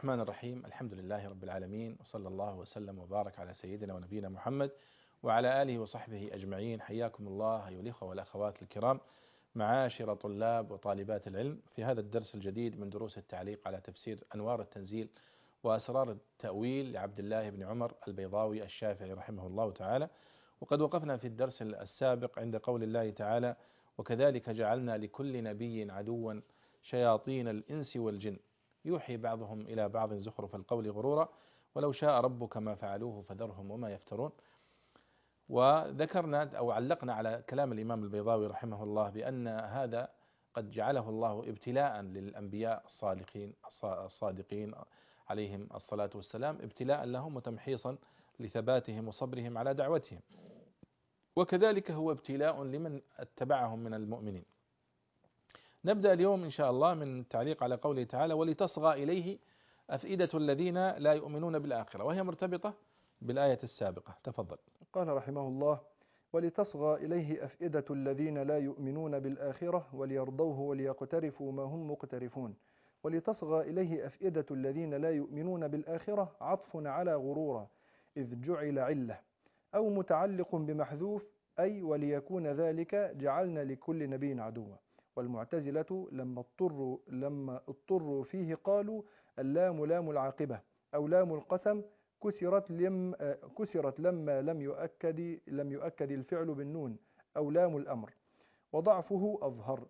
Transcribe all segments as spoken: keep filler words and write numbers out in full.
الرحمن الرحيم. الحمد لله رب العالمين، وصلى الله وسلم وبارك على سيدنا ونبينا محمد وعلى آله وصحبه أجمعين. حياكم الله أيها الإخوة والأخوات الكرام، معاشر طلاب وطالبات العلم، في هذا الدرس الجديد من دروس التعليق على تفسير أنوار التنزيل وأسرار التأويل لعبد الله بن عمر البيضاوي الشافعي رحمه الله تعالى. وقد وقفنا في الدرس السابق عند قول الله تعالى: وكذلك جعلنا لكل نبي عدوا شياطين الإنس والجن يوحي بعضهم إلى بعض زخرف القول غرورا ولو شاء ربك ما فعلوه فذرهم وما يفترون. وذكرنا أو علقنا على كلام الإمام البيضاوي رحمه الله بأن هذا قد جعله الله ابتلاء للأنبياء الصالحين الصادقين عليهم الصلاة والسلام، ابتلاء لهم وتمحيصا لثباتهم وصبرهم على دعوتهم، وكذلك هو ابتلاء لمن اتبعهم من المؤمنين. نبدأ اليوم إن شاء الله من التعليق على قوله تعالى: ولتصغى إليه أفئدة الذين لا يؤمنون بالآخرة، وهي مرتبطة بالآية السابقة. تفضل. قال رحمه الله: ولتصغى إليه أفئدة الذين لا يؤمنون بالآخرة وليرضوه وليقترفوا ما هم مقترفون. ولتصغى إليه أفئدة الذين لا يؤمنون بالآخرة عطف على غرورا، إذ جعل علة، أو متعلق بمحذوف، أي وليكون ذلك جعلنا لكل نبي عدوا. والمعتزلة لما اضطروا لما اضطروا فيه قالوا: اللام لام العاقبة أو لام القسم كسرت لم كسرت لما لم يؤكد لم يؤكد الفعل بالنون، أو لام الأمر، وضعفه أظهر.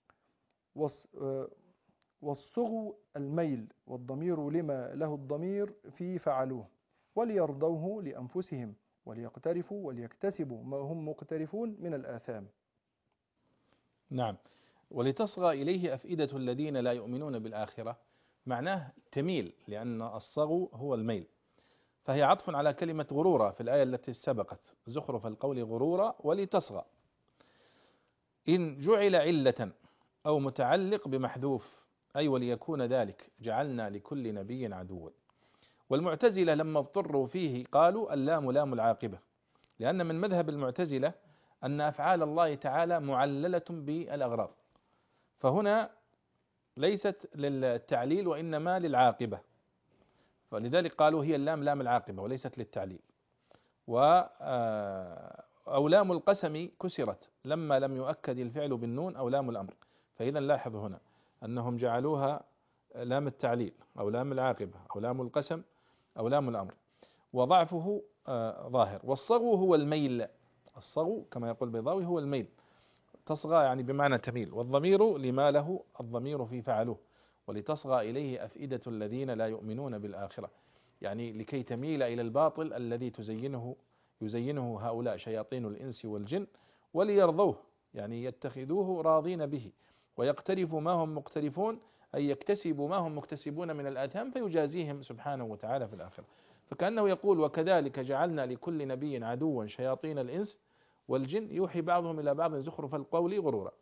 والصغو الميل، والضمير لما له الضمير في فعلوه. وليرضوه لأنفسهم وليقترفوا وليكتسبوا ما هم مقترفون من الآثام. نعم. ولتصغى إليه أفئدة الذين لا يؤمنون بالآخرة معناه تميل، لأن الصغو هو الميل، فهي عطف على كلمة غرورة في الآية التي سبقت: زخرف القول غرورا ولتصغى. إن جعل علة أو متعلق بمحذوف، أي وليكون ذلك جعلنا لكل نبي عدوا. والمعتزلة لما اضطروا فيه قالوا: اللام لام العاقبة، لأن من مذهب المعتزلة أن أفعال الله تعالى معللة بالأغراض، فهنا ليست للتعليل وإنما للعاقبة، فلذلك قالوا هي اللام لام العاقبة وليست للتعليل. و أو لام القسم كسرت لما لم يؤكد الفعل بالنون أو لام الأمر، فإذا لاحظ هنا أنهم جعلوها لام التعليل أو لام العاقبة أو لام القسم أو لام الأمر، وضعفه ظاهر. والصغو هو الميل، الصغو كما يقول البيضاوي هو الميل، تصغى يعني بمعنى تميل، والضمير لما له الضمير في فعلوه. ولتصغى إليه أفئدة الذين لا يؤمنون بالآخرة، يعني لكي تميل إلى الباطل الذي تزينه يزينه هؤلاء شياطين الإنس والجن، وليرضوه يعني يتخذوه راضين به، ويقترفوا ما هم مقترفون، أي يكتسبوا ما هم مكتسبون من الآثام فيجازيهم سبحانه وتعالى في الآخرة. فكأنه يقول: وكذلك جعلنا لكل نبي عدوا شياطين الإنس والجن يوحي بعضهم إلى بعض زخرف القول غرورا.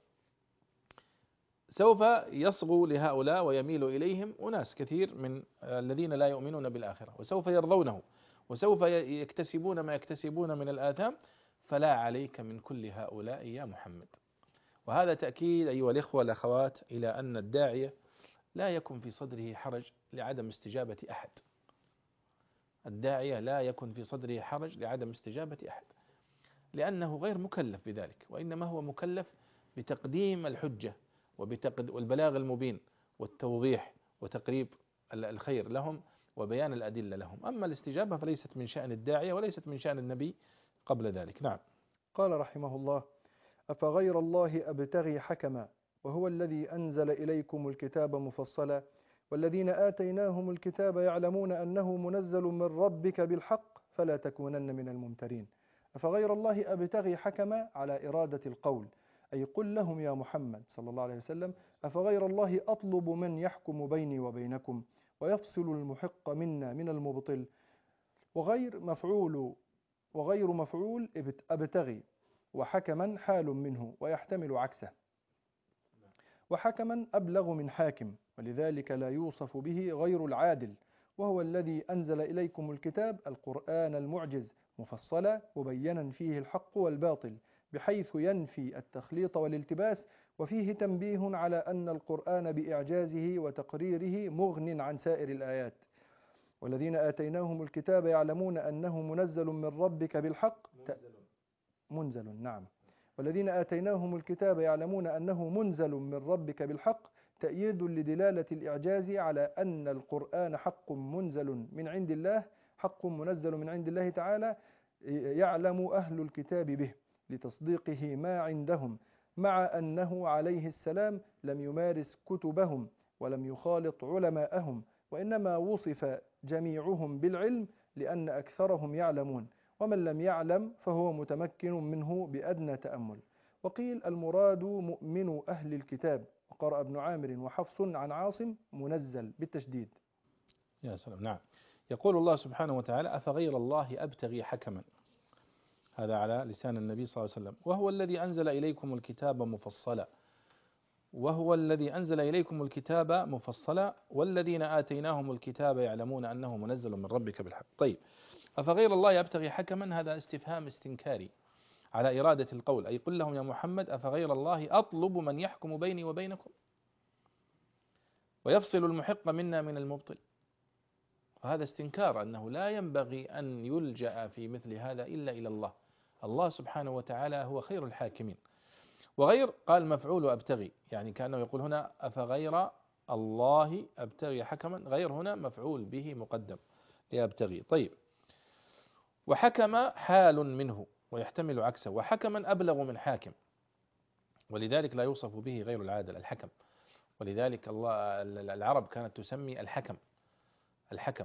سوف يصغو لهؤلاء ويميل إليهم أناس كثير من الذين لا يؤمنون بالآخرة، وسوف يرضونه، وسوف يكتسبون ما يكتسبون من الآثام، فلا عليك من كل هؤلاء يا محمد. وهذا تأكيد أيها الإخوة والأخوات إلى أن الداعية لا يكن في صدره حرج لعدم استجابة أحد. الداعية لا يكن في صدره حرج لعدم استجابة أحد، لأنه غير مكلف بذلك، وإنما هو مكلف بتقديم الحجة والبلاغ المبين والتوضيح وتقريب الخير لهم وبيان الأدلة لهم. أما الاستجابة فليست من شأن الداعية وليست من شأن النبي قبل ذلك. نعم. قال رحمه الله: أفغير الله أبتغي حكما وهو الذي أنزل إليكم الكتاب مفصلا والذين آتيناهم الكتاب يعلمون أنه منزل من ربك بالحق فلا تكونن من الممترين. أفغير الله أبتغي حكما على إرادة القول، أي قل لهم يا محمد صلى الله عليه وسلم: أفغير الله أطلب من يحكم بيني وبينكم ويفصل المحق منا من المبطل. وغير مفعول وغير مفعول أبتغي، وحكما حال منه ويحتمل عكسه. وحكما أبلغ من حاكم، ولذلك لا يوصف به غير العادل، وهو الذي أنزل إليكم الكتاب القرآن المعجز مفصلا مبينا فيه الحق والباطل، بحيث ينفي التخليط والالتباس وفيه تنبيه على أن القرآن بإعجازه وتقريره مغن عن سائر الآيات. والذين آتيناهم الكتاب يعلمون أنه منزل من ربك بالحق منزل, منزل نعم والذين آتيناهم الكتاب يعلمون أنه منزل من ربك بالحق تأييد لدلالة الإعجاز على أن القرآن حق منزل من عند الله، حق منزل من عند الله تعالى يعلم أهل الكتاب به لتصديقه ما عندهم، مع أنه عليه السلام لم يمارس كتبهم ولم يخالط علماءهم، وإنما وصف جميعهم بالعلم لأن أكثرهم يعلمون، ومن لم يعلم فهو متمكن منه بأدنى تأمل. وقيل المراد مؤمن أهل الكتاب، وقرأ ابن عامر وحفص عن عاصم منزل بالتشديد. يا سلام. نعم. يقول الله سبحانه وتعالى: أفغير الله أبتغي حكما، هذا على لسان النبي صلى الله عليه وسلم، وهو الذي أنزل إليكم الكتاب مفصلا وهو الذي أنزل إليكم الكتاب مفصلا والذين آتيناهم الكتاب يعلمون أنه منزل من ربك بالحق. طيب، أفغير الله يبتغي حكما، هذا استفهام استنكاري على إرادة القول، أي قل لهم يا محمد: أفغير الله أطلب من يحكم بيني وبينكم ويفصل المحق منا من المبطل. وهذا استنكار، أنه لا ينبغي أن يلجأ في مثل هذا إلا إلى الله. الله سبحانه وتعالى هو خير الحاكمين. وغير قال مفعول أبتغي، يعني كأنه يقول هنا أفغير الله أبتغي حكما، غير هنا مفعول به مقدم لأبتغي. طيب، وحكم حال منه ويحتمل عكسه، وحكما أبلغ من حاكم، ولذلك لا يوصف به غير العادل الحكم. ولذلك الله العرب كانت تسمي الحكم الحكم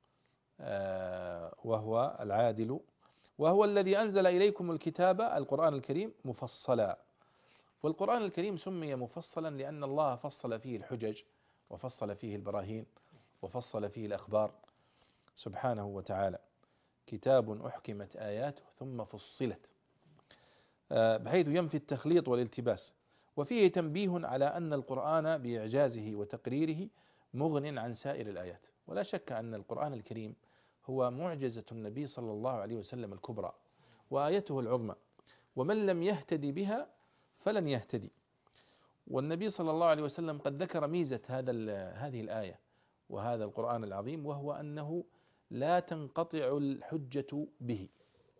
آه وهو العادل. وهو الذي أنزل إليكم الكتاب القرآن الكريم مفصلا. والقرآن الكريم سمي مفصلا لأن الله فصل فيه الحجج وفصل فيه البراهين وفصل فيه الأخبار سبحانه وتعالى. كتاب أحكمت آياته ثم فصلت، بحيث ينفي التخليط والالتباس. وفيه تنبيه على أن القرآن بإعجازه وتقريره مغن عن سائر الآيات. ولا شك أن القرآن الكريم هو معجزة النبي صلى الله عليه وسلم الكبرى وآيته العظمى، ومن لم يهتدي بها فلن يهتدي. والنبي صلى الله عليه وسلم قد ذكر ميزة هذا هذه الآية وهذا القرآن العظيم، وهو أنه لا تنقطع الحجة به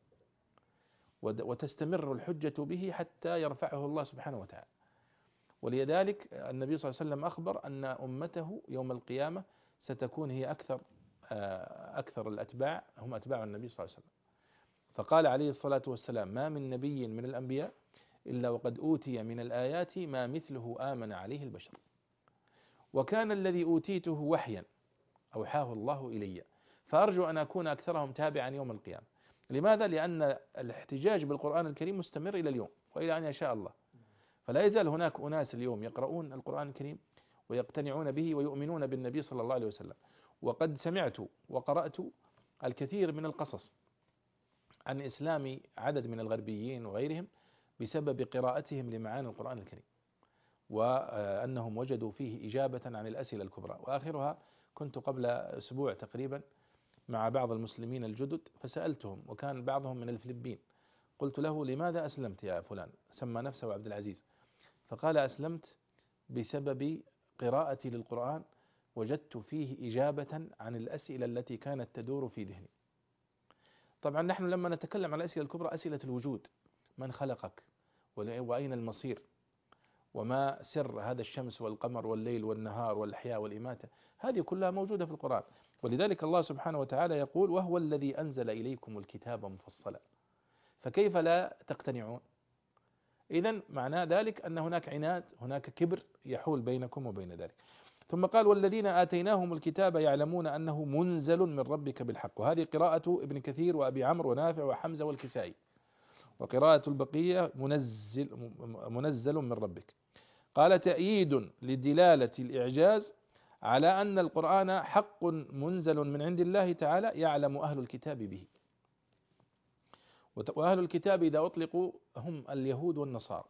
وتستمر الحجة به حتى يرفعه الله سبحانه وتعالى. ولذلك النبي صلى الله عليه وسلم أخبر أن أمته يوم القيامة ستكون هي أكثر أكثر الأتباع هم أتباع النبي صلى الله عليه وسلم. فقال عليه الصلاة والسلام: ما من نبي من الأنبياء إلا وقد أوتي من الآيات ما مثله آمن عليه البشر، وكان الذي أوتيته وحيا أوحاه الله إلي، فأرجو أن أكون أكثرهم تابعا يوم القيامة. لماذا؟ لأن الاحتجاج بالقرآن الكريم مستمر إلى اليوم وإلى أن يشاء الله. فلا يزال هناك أناس اليوم يقرؤون القرآن الكريم ويقتنعون به ويؤمنون بالنبي صلى الله عليه وسلم. وقد سمعت وقرأت الكثير من القصص عن إسلام عدد من الغربيين وغيرهم بسبب قراءتهم لمعاني القرآن الكريم، وأنهم وجدوا فيه إجابة عن الأسئلة الكبرى. وآخرها كنت قبل أسبوع تقريبا مع بعض المسلمين الجدد فسألتهم، وكان بعضهم من الفلبين، قلت له: لماذا أسلمت يا فلان؟ سمى نفسه عبد العزيز. فقال: أسلمت بسبب قراءتي للقرآن، وجدت فيه إجابة عن الأسئلة التي كانت تدور في ذهني. طبعا نحن لما نتكلم عن الأسئلة الكبرى، أسئلة الوجود: من خلقك؟ وأين المصير؟ وما سر هذا الشمس والقمر والليل والنهار والإحياء والإماتة؟ هذه كلها موجودة في القرآن. ولذلك الله سبحانه وتعالى يقول: وهو الذي أنزل إليكم الكتاب مفصلا. فكيف لا تقتنعون؟ إذن معنى ذلك أن هناك عناد، هناك كبر يحول بينكم وبين ذلك. ثم قال: والذين آتيناهم الكتاب يعلمون أنه منزل من ربك بالحق. وهذه قراءة ابن كثير وأبي عمرو ونافع وحمزة والكسائي. وقراءة البقية منزل منزل من ربك. قال: تأييد لدلالة الإعجاز على أن القرآن حق منزل من عند الله تعالى يعلم أهل الكتاب به. وأهل الكتاب إذا أطلقوا هم اليهود والنصارى.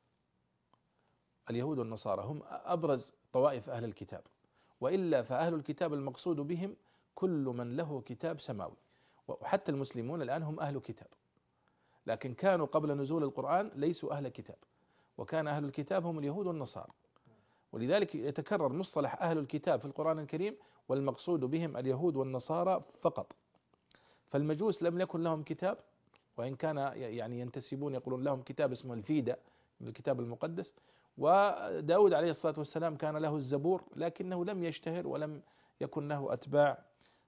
اليهود والنصارى هم أبرز طوائف أهل الكتاب، وإلا فأهل الكتاب المقصود بهم كل من له كتاب سماوي. وحتى المسلمون الآن هم أهل كتاب، لكن كانوا قبل نزول القرآن ليسوا أهل كتاب، وكان أهل الكتاب هم اليهود والنصارى، ولذلك يتكرر مصطلح أهل الكتاب في القرآن الكريم والمقصود بهم اليهود والنصارى فقط. فالمجوس لم يكن لهم كتاب، وإن كان يعني ينتسبون يقولون لهم كتاب اسمه الفيدة من الكتاب المقدس، وداود عليه الصلاة والسلام كان له الزبور، لكنه لم يشتهر ولم يكن له أتباع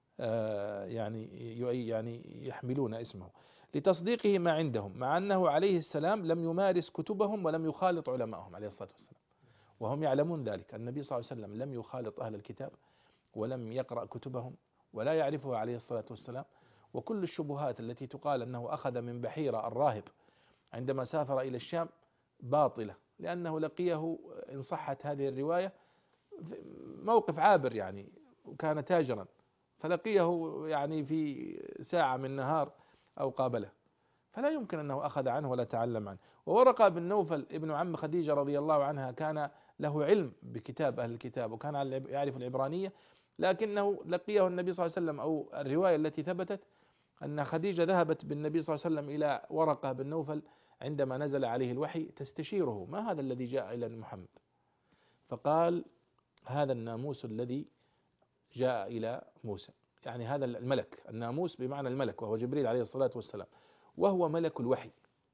يعني يعني يحملون اسمه لتصديقه ما عندهم، مع أنه عليه السلام لم يمارس كتبهم ولم يخالط علماءهم عليه الصلاة والسلام، وهم يعلمون ذلك. النبي صلى الله عليه وسلم لم يخالط أهل الكتاب ولم يقرأ كتبهم ولا يعرفها عليه الصلاة والسلام. وكل الشبهات التي تقال أنه أخذ من بحيرة الراهب عندما سافر إلى الشام باطلة، لأنه لقيه إن صحت هذه الرواية موقف عابر يعني، وكان تاجرا فلقيه يعني في ساعة من نهار أو قابله، فلا يمكن أنه أخذ عنه ولا تعلم عنه. وورقة بن نوفل ابن عم خديجة رضي الله عنها كان له علم بكتاب أهل الكتاب وكان يعرف العبرانية، لكنه لقيه النبي صلى الله عليه وسلم، أو الرواية التي ثبتت أن خديجة ذهبت بالنبي صلى الله عليه وسلم إلى ورقة بن نوفل عندما نزل عليه الوحي تستشيره: ما هذا الذي جاء إلى محمد؟ فقال: هذا الناموس الذي جاء إلى موسى، يعني هذا الملك، الناموس بمعنى الملك وهو جبريل عليه الصلاة والسلام، وهو ملك الوحي.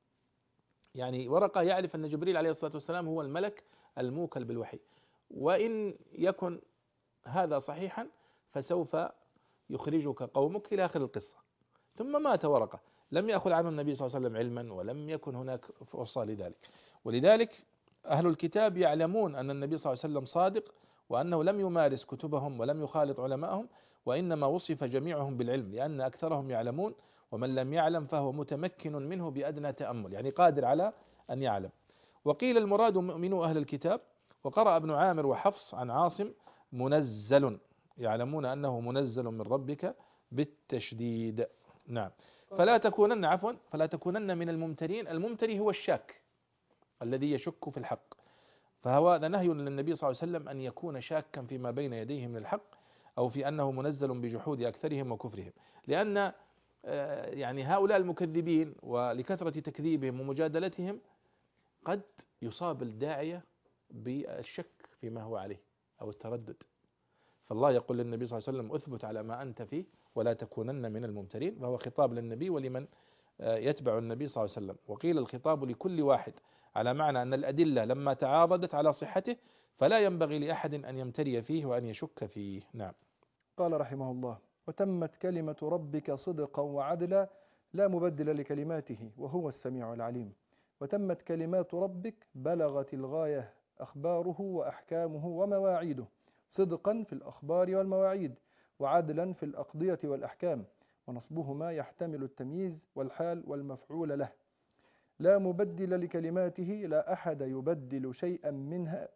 يعني ورقة يعرف أن جبريل عليه الصلاة والسلام هو الملك الموكل بالوحي، وإن يكن هذا صحيحا فسوف يخرجك قومك إلى آخر القصة. ثم مات ورقة، لم يأخذ عنه النبي صلى الله عليه وسلم علما ولم يكن هناك فرصة لذلك. ولذلك أهل الكتاب يعلمون أن النبي صلى الله عليه وسلم صادق، وأنه لم يمارس كتبهم ولم يخالط علماءهم، وإنما وصف جميعهم بالعلم، لأن أكثرهم يعلمون، ومن لم يعلم فهو متمكن منه بأدنى تأمل، يعني قادر على أن يعلم. وقيل المراد مؤمنو أهل الكتاب. وقرأ ابن عامر وحفص عن عاصم: منزل، يعلمون أنه منزل من ربك بالتشديد. نعم. فلا تكونن عفوا فلا تكونن من الممترين. الممتري هو الشاك الذي يشك في الحق، فهو هذا نهي للنبي صلى الله عليه وسلم أن يكون شاكا فيما بين يديه من الحق، أو في أنه منزل بجحود أكثرهم وكفرهم، لأن يعني هؤلاء المكذبين ولكثرة تكذيبهم ومجادلتهم قد يصاب الداعية بالشك فيما هو عليه أو التردد. فالله يقول للنبي صلى الله عليه وسلم: أثبت على ما أنت فيه ولا تكونن من الممترين، فهو خطاب للنبي ولمن يتبع النبي صلى الله عليه وسلم. وقيل الخطاب لكل واحد، على معنى أن الأدلة لما تعارضت على صحته فلا ينبغي لأحد أن يمتري فيه وأن يشك فيه. نعم. قال رحمه الله: وتمت كلمة ربك صدقا وعدلا لا مبدل لكلماته وهو السميع العليم. وتمت كلمات ربك بلغت الغاية أخباره وأحكامه ومواعيده، صدقا في الأخبار والمواعيد، وعدلا في الأقضية والأحكام، ونصبهما يحتمل التمييز والحال والمفعول له. لا مبدل لكلماته، لا أحد يبدل شيئا منها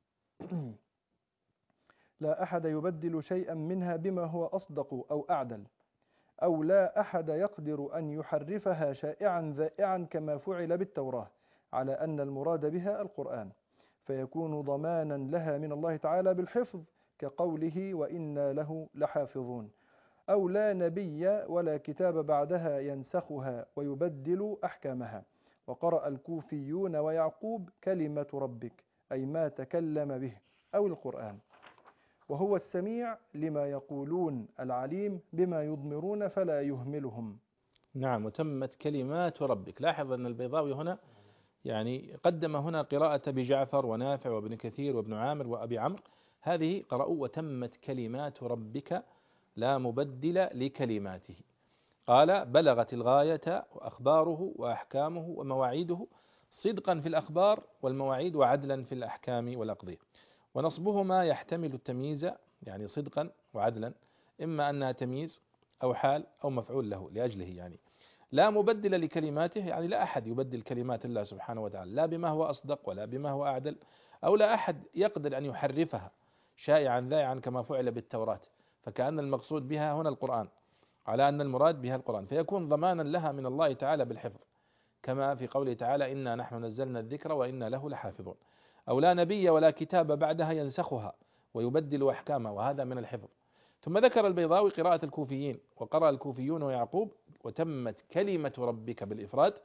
لا أحد يبدل شيئا منها بما هو أصدق أو أعدل، أو لا أحد يقدر أن يحرفها شائعا ذائعا كما فعل بالتوراة، على أن المراد بها القرآن، فيكون ضمانا لها من الله تعالى بالحفظ، كقوله: وإنا له لحافظون. أو لا نبي ولا كتاب بعدها ينسخها ويبدل أحكامها. وقرأ الكوفيون ويعقوب: كلمة ربك، أي ما تكلم به، أو القرآن. وهو السميع لما يقولون، العليم بما يضمرون فلا يهملهم. نعم. وتمت كلمات ربك. لاحظ أن البيضاوي هنا يعني قدم هنا قراءة بجعفر ونافع وابن كثير وابن عامر وأبي عمرو، هذه قرأوا: وتمت كلمات ربك لا مبدل لكلماته. قال: بلغت الغاية وأخباره وأحكامه ومواعيده، صدقا في الأخبار والمواعيد وعدلا في الأحكام والأقضية. ونصبهما يحتمل التمييز، يعني صدقا وعدلا، إما أنها تمييز أو حال أو مفعول له لأجله. يعني لا مبدل لكلماته، يعني لا أحد يبدل كلمات الله سبحانه وتعالى، لا بما هو أصدق ولا بما هو أعدل، أو لا أحد يقدر أن يحرفها شائعا ذائعا كما فعل بالتوراة، فكأن المقصود بها هنا القرآن، على أن المراد بها القرآن، فيكون ضمانا لها من الله تعالى بالحفظ، كما في قوله تعالى: إنا نحن نزلنا الذكر وإنا له لحافظون. أو لا نبي ولا كتاب بعدها ينسخها ويبدل أحكامها، وهذا من الحفظ. ثم ذكر البيضاوي قراءة الكوفيين: وقرأ الكوفيون ويعقوب: وتمت كلمة ربك بالإفراد،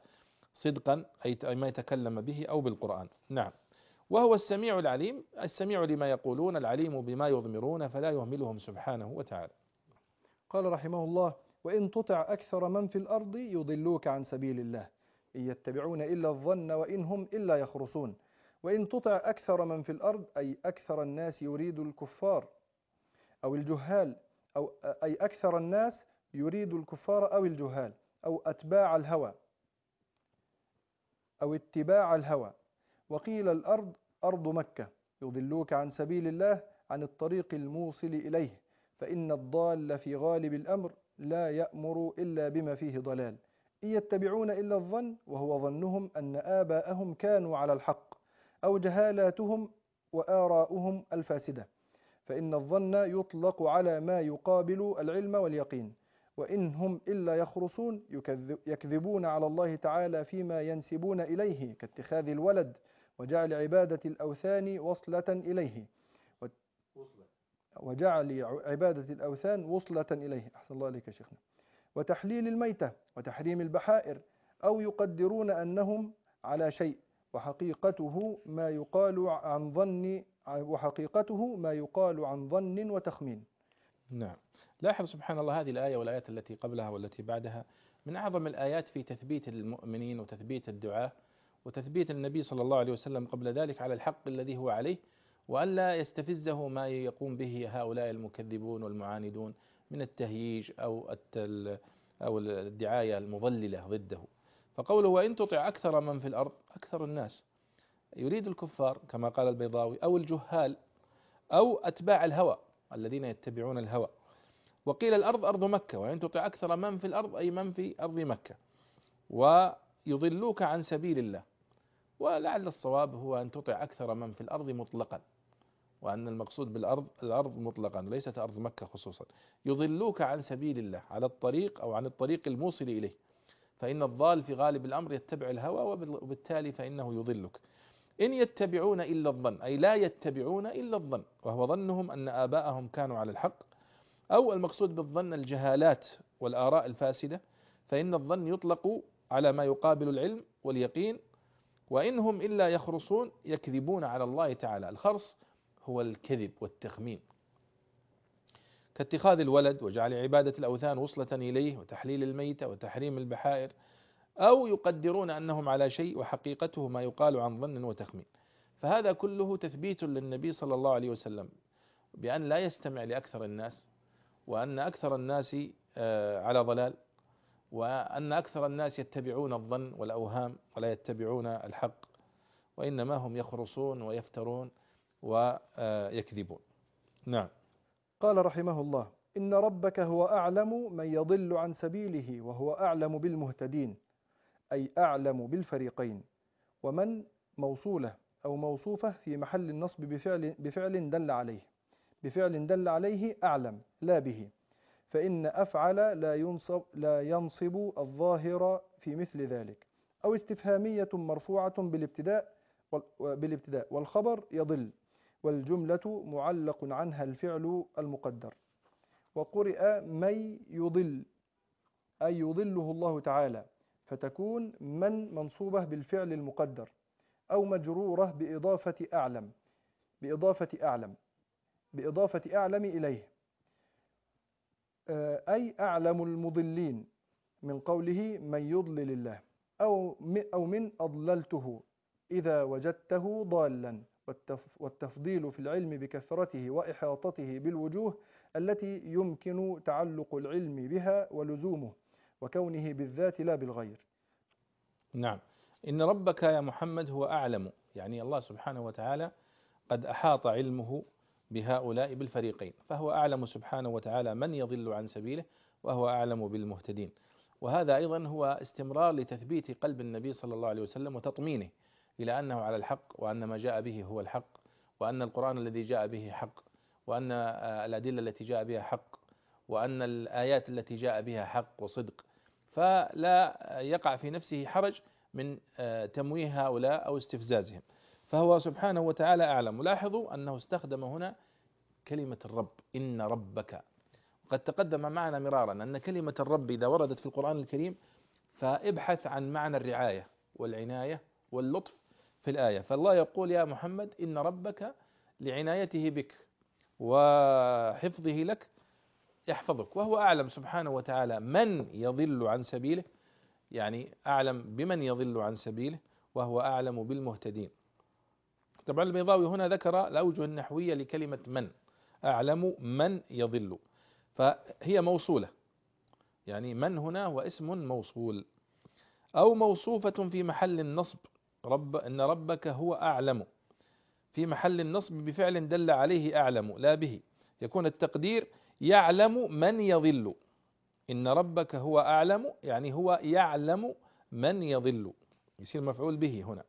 صدقا أي ما يتكلم به أو بالقرآن. نعم. وهو السميع العليم، السميع لما يقولون، العليم بما يضمرون، فلا يهملهم سبحانه وتعالى. قال رحمه الله: وإن تطع أكثر من في الأرض يضلوك عن سبيل الله إن يتبعون إلا الظن وإن هم إلا يخرصون. وإن تطع أكثر من في الأرض أي أكثر الناس يريد الكفار أو الجهال، أو أي أكثر الناس يريد الكفار أو الجهال أو أتباع الهوى أو اتباع الهوى. وقيل الأرض أرض مكة يضلوك عن سبيل الله عن الطريق الموصل إليه، فإن الضال في غالب الأمر لا يأمر إلا بما فيه ضلال. إن يتبعون إلا الظن وهو ظنهم أن آباءهم كانوا على الحق أو جهالاتهم وآراؤهم الفاسدة، فإن الظن يطلق على ما يقابل العلم واليقين. وإن هم إلا يخرصون يكذبون على الله تعالى فيما ينسبون إليه كاتخاذ الولد وجعل عبادة الأوثان وصلة إليه وجعل عبادة الأوثان وصلة إليه أحسن الله عليك يا شيخنا، وتحليل الميتة وتحريم البحائر، أو يقدرون أنهم على شيء وحقيقته ما يقال عن ظن وحقيقته ما يقال عن ظن وتخمين. نعم. لاحظ سبحان الله هذه الآية والآيات التي قبلها والتي بعدها من أعظم الآيات في تثبيت المؤمنين وتثبيت الدعاة وتثبيت النبي صلى الله عليه وسلم قبل ذلك على الحق الذي هو عليه، وألا يستفزه ما يقوم به هؤلاء المكذبون والمعاندون من التهييج أو أو الدعاية المضللة ضده. فقوله وإن تطع أكثر من في الأرض، أكثر الناس يريد الكفار كما قال البيضاوي أو الجهال أو أتباع الهوى الذين يتبعون الهوى. وقيل الأرض أرض مكة، وإن تطع أكثر من في الأرض أي من في أرض مكة، ويضلوك عن سبيل الله. ولعل الصواب هو أن تطع أكثر من في الأرض مطلقا، وأن المقصود بالأرض الأرض مطلقا ليست أرض مكة خصوصا. يضلوك عن سبيل الله على الطريق أو عن الطريق الموصل إليه، فإن الضال في غالب الأمر يتبع الهوى وبالتالي فإنه يضلك. إن يتبعون إلا الظن أي لا يتبعون إلا الظن، وهو ظنهم أن آباءهم كانوا على الحق، أو المقصود بالظن الجهالات والآراء الفاسدة، فإن الظن يطلق على ما يقابل العلم واليقين. وإنهم إلا يخرصون يكذبون على الله تعالى. الخرص هو الكذب والتخمين كاتخاذ الولد وجعل عبادة الأوثان وصلة إليه وتحليل الميتة وتحريم البحائر، أو يقدرون أنهم على شيء وحقيقته ما يقال عن ظن وتخمين. فهذا كله تثبيت للنبي صلى الله عليه وسلم بأن لا يستمع لأكثر الناس، وأن أكثر الناس على ضلال، وأن أكثر الناس يتبعون الظن والأوهام ولا يتبعون الحق، وإنما هم يخرصون ويفترون ويكذبون. نعم. قال رحمه الله: إن ربك هو أعلم من يضل عن سبيله وهو أعلم بالمهتدين، أي أعلم بالفريقين. ومن موصولة أو موصوفة في محل النصب بفعل, بفعل دل عليه بفعل دل عليه أعلم لا به، فإن أفعل لا ينصب, لا ينصب الظاهر في مثل ذلك. أو استفهامية مرفوعة بالابتداء بالابتداء والخبر يضل، والجملة معلق عنها الفعل المقدر. وقرئ من يضل أي يضله الله تعالى، فتكون من منصوبة بالفعل المقدر، أو مجرورة بإضافة أعلم بإضافة أعلم بإضافة أعلم إليه، أي أعلم المضلين، من قوله من يضلل الله، أو أو من أضللته إذا وجدته ضالا. والتفضيل في العلم بكثرته وإحاطته بالوجوه التي يمكن تعلق العلم بها ولزومه، وكونه بالذات لا بالغير. نعم. إن ربك يا محمد هو أعلم، يعني الله سبحانه وتعالى قد أحاط علمه بهؤلاء بالفريقين، فهو أعلم سبحانه وتعالى من يضل عن سبيله، وهو أعلم بالمهتدين. وهذا أيضا هو استمرار لتثبيت قلب النبي صلى الله عليه وسلم وتطمينه إلى أنه على الحق، وأن ما جاء به هو الحق، وأن القرآن الذي جاء به حق، وأن الأدلة التي جاء بها حق، وأن الآيات التي جاء بها حق وصدق، فلا يقع في نفسه حرج من تمويه هؤلاء أو استفزازهم، فهو سبحانه وتعالى أعلم. ولاحظوا أنه استخدم هنا كلمة الرب، إن ربك. وقد تقدم معنا مرارا أن كلمة الرب إذا وردت في القرآن الكريم فابحث عن معنى الرعاية والعناية واللطف في الآية. فالله يقول يا محمد إن ربك لعنايته بك وحفظه لك يحفظك، وهو أعلم سبحانه وتعالى من يضل عن سبيله، يعني أعلم بمن يضل عن سبيله، وهو أعلم بالمهتدين. طبعا البيضاوي هنا ذكر الأوجه النحوية لكلمة من، أعلم من يضل، فهي موصولة، يعني من هنا واسم موصول أو موصوفة في محل النصب، رب إن ربك هو أعلم، في محل النصب بفعل دل عليه أعلم لا به، يكون التقدير يعلم من يضل، إن ربك هو أعلم يعني هو يعلم من يضل، يصير مفعول به هنا.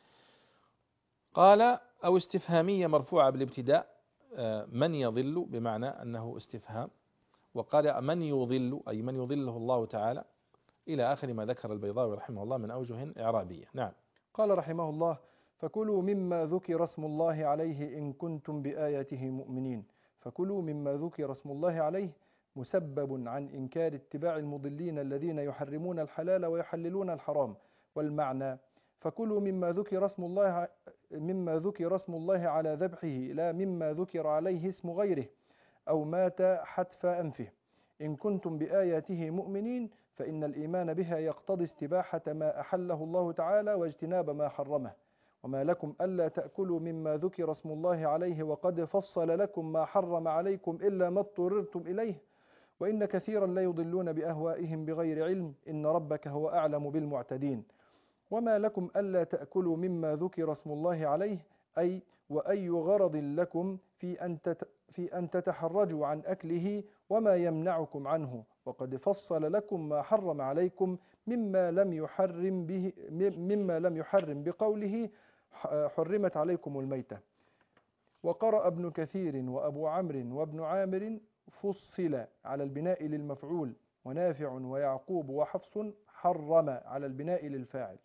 قال أو استفهامية مرفوعة بالابتداء، من يضل بمعنى أنه استفهام، وقال من يضل أي من يضله الله تعالى، إلى آخر ما ذكر البيضاوي رحمه الله من أوجه إعرابية. نعم. قال رحمه الله: فكلوا مما ذكر اسم الله عليه إن كنتم بآياته مؤمنين. فكلوا مما ذكر اسم الله عليه مسبب عن إنكار اتباع المضلين الذين يحرمون الحلال ويحللون الحرام. والمعنى: فكلوا مما ذكر اسم الله مما ذكر اسم الله على ذبحه، لا مما ذكر عليه اسم غيره أو مات حتف أنفه. إن كنتم بآياته مؤمنين، فإن الإيمان بها يقتضي استباحة ما أحله الله تعالى واجتناب ما حرمه. وما لكم ألا تأكلوا مما ذكر اسم الله عليه وقد فصل لكم ما حرم عليكم إلا ما اضطررتم إليه، وإن كثيرا لا يضلون بأهوائهم بغير علم، إن ربك هو أعلم بالمعتدين. وما لكم ألا تأكلوا مما ذكر اسم الله عليه، أي وأي غرض لكم في أن في أن تتحرجوا عن أكله وما يمنعكم عنه، وقد فصل لكم ما حرم عليكم مما لم يحرم به مما لم يحرم بقوله حرمت عليكم الميتة. وقرأ ابن كثير وأبو عمرو وابن عامر فصل على البناء للمفعول، ونافع ويعقوب وحفص حرم على البناء للفاعل.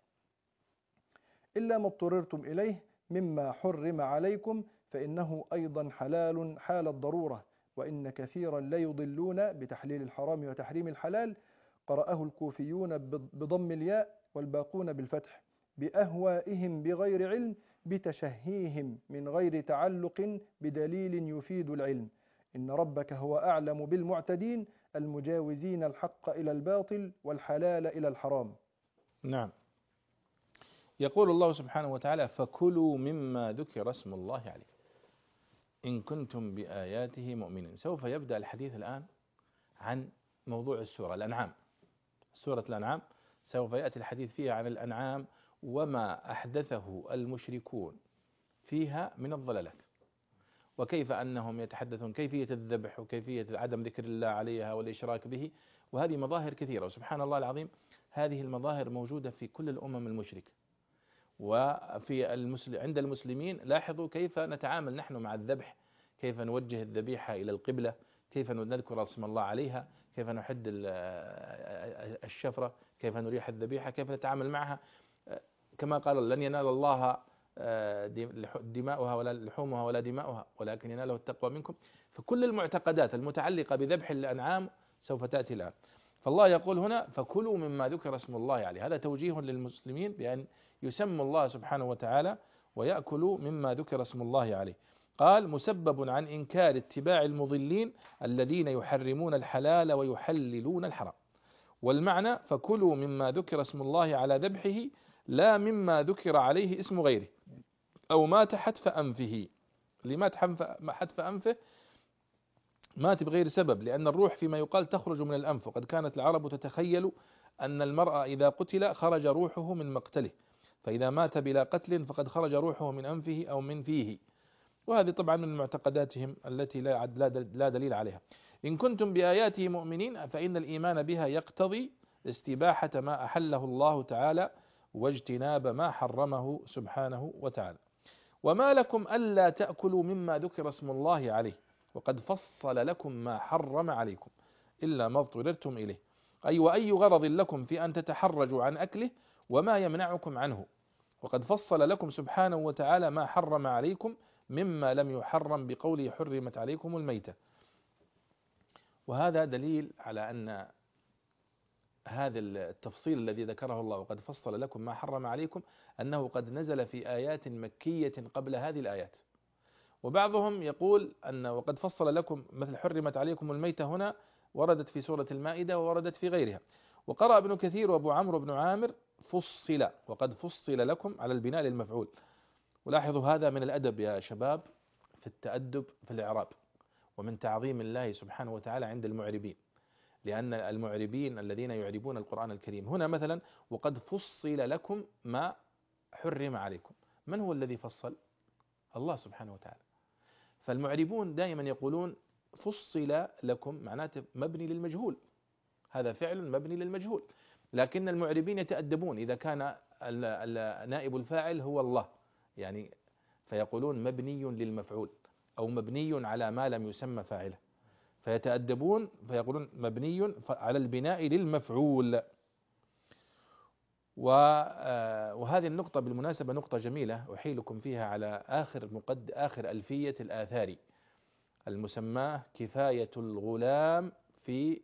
إلا ما اضطررتم إليه مما حرم عليكم فإنه أيضا حلال حال الضرورة، وإن كثيرا لا يضلون بتحليل الحرام وتحريم الحلال. قرأه الكوفيون بضم الياء والباقون بالفتح، بأهوائهم بغير علم، بتشهيهم من غير تعلق بدليل يفيد العلم. إن ربك هو أعلم بالمعتدين المجاوزين الحق إلى الباطل والحلال إلى الحرام. نعم. يقول الله سبحانه وتعالى: فكلوا مما ذكر اسم الله عليه إن كنتم بآياته مؤمنين. سوف يبدأ الحديث الآن عن موضوع السورة الأنعام. سورة الأنعام سوف يأتي الحديث فيها عن الأنعام وما أحدثه المشركون فيها من الضلالات، وكيف أنهم يتحدثون كيفية الذبح وكيفية عدم ذكر الله عليها والإشراك به، وهذه مظاهر كثيرة. وسبحان الله العظيم هذه المظاهر موجودة في كل الأمم المشركة. وفي المسلم عند المسلمين لاحظوا كيف نتعامل نحن مع الذبح، كيف نوجه الذبيحة إلى القبلة، كيف نذكر اسم الله عليها، كيف نحد الشفرة، كيف نريح الذبيحة، كيف نتعامل معها. كما قال: لن ينال الله دماؤها ولا لحومها ولا دماؤها ولكن يناله التقوى منكم. فكل المعتقدات المتعلقة بذبح الأنعام سوف تأتي الآن. فالله يقول هنا: فكلوا مما ذكر اسم الله عليه. هذا توجيه للمسلمين بأن يسموا الله سبحانه وتعالى ويأكلوا مما ذكر اسم الله عليه. قال: مسبب عن إنكار اتباع المضلين الذين يحرمون الحلال ويحللون الحرام. والمعنى: فكلوا مما ذكر اسم الله على ذبحه لا مما ذكر عليه اسم غيره أو مات حتف أنفه. لمات حتف أنفه مات بغير سبب، لأن الروح فيما يقال تخرج من الأنف، وقد كانت العرب تتخيل أن المرأة إذا قتل خرج روحه من مقتله، فإذا مات بلا قتل فقد خرج روحه من أنفه أو من فيه. وهذه طبعا من معتقداتهم التي لا دليل عليها. إن كنتم بآياته مؤمنين، فإن الإيمان بها يقتضي استباحة ما أحله الله تعالى واجتناب ما حرمه سبحانه وتعالى. وما لكم ألا تأكلوا مما ذكر اسم الله عليه وقد فصل لكم ما حرم عليكم إلا ما اضطررتم إليه، أي وأي غرض لكم في أن تتحرجوا عن أكله وما يمنعكم عنه، وقد فصل لكم سبحانه وتعالى ما حرم عليكم مما لم يحرم بقوله حرمت عليكم الميتة. وهذا دليل على أن هذا التفصيل الذي ذكره الله وقد فصل لكم ما حرم عليكم أنه قد نزل في آيات مكية قبل هذه الآيات. وبعضهم يقول أن وقد فصل لكم مثل حرمت عليكم الميتة هنا وردت في سورة المائدة ووردت في غيرها. وقرأ ابن كثير وابو عمرو بن عامر فصل، وقد فصل لكم على البناء للمفعول. ولاحظوا هذا من الأدب يا شباب في التأدب في الإعراب، ومن تعظيم الله سبحانه وتعالى عند المعربين، لأن المعربين الذين يعربون القرآن الكريم هنا مثلا وقد فصل لكم ما حرم عليكم، من هو الذي فصل؟ الله سبحانه وتعالى. فالمعربون دائما يقولون فصل لكم معناته مبني للمجهول، هذا فعل مبني للمجهول، لكن المعربين يتأدبون إذا كان نائب الفاعل هو الله يعني، فيقولون مبني للمفعول أو مبني على ما لم يسمى فاعله، فيتأدبون فيقولون مبني على البناء للمفعول. وهذه النقطة بالمناسبة نقطة جميلة أحيلكم فيها على آخر مقد آخر ألفية الآثاري المسماه كفاية الغلام في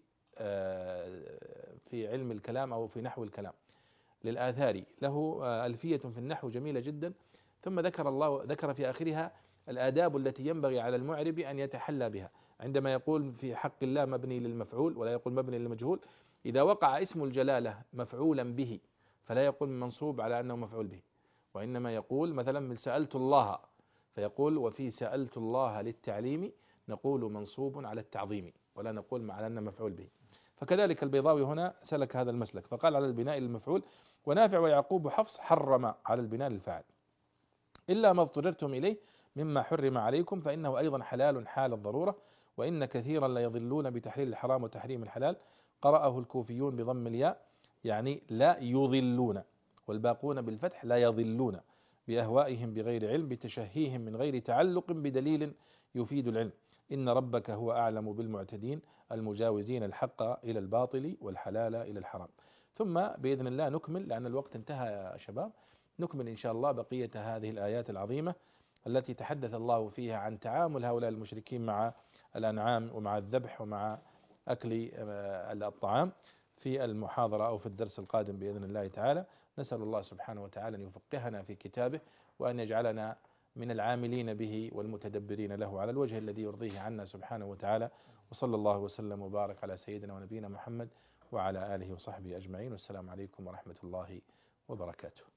في علم الكلام أو في نحو الكلام للآثاري، له ألفية في النحو جميلة جدا. ثم ذكر الله ذكر في آخرها الآداب التي ينبغي على المعرب أن يتحلى بها عندما يقول في حق الله مبني للمفعول ولا يقول مبني للمجهول. إذا وقع اسم الجلالة مفعولا به فلا يقول منصوب على أنه مفعول به، وإنما يقول مثلا من سألت الله، فيقول وفي سألت الله للتعليم نقول منصوب على التعظيم ولا نقول على أنه مفعول به. فكذلك البيضاوي هنا سلك هذا المسلك فقال على البناء للمفعول. ونافع ويعقوب وحفص حرم على البناء للفاعل إلا ما اضطررتم إليه مما حرم عليكم فإنه أيضا حلال حال الضرورة، وإن كثيرا لا يضلون بتحليل الحرام وتحريم الحلال. قرأه الكوفيون بضم الياء يعني لا يضلون، والباقون بالفتح لا يضلون بأهوائهم بغير علم بتشهيهم من غير تعلق بدليل يفيد العلم. إن ربك هو أعلم بالمعتدين المجاوزين الحق إلى الباطل والحلال إلى الحرام. ثم بإذن الله نكمل لأن الوقت انتهى يا شباب، نكمل إن شاء الله بقية هذه الآيات العظيمة التي تحدث الله فيها عن تعامل هؤلاء المشركين مع الأنعام ومع الذبح ومع أكل الطعام في المحاضرة أو في الدرس القادم بإذن الله تعالى. نسأل الله سبحانه وتعالى أن يفقهنا في كتابه وأن يجعلنا من العاملين به والمتدبرين له على الوجه الذي يرضيه عنا سبحانه وتعالى. وصلى الله وسلم وبارك على سيدنا ونبينا محمد وعلى آله وصحبه أجمعين، والسلام عليكم ورحمة الله وبركاته.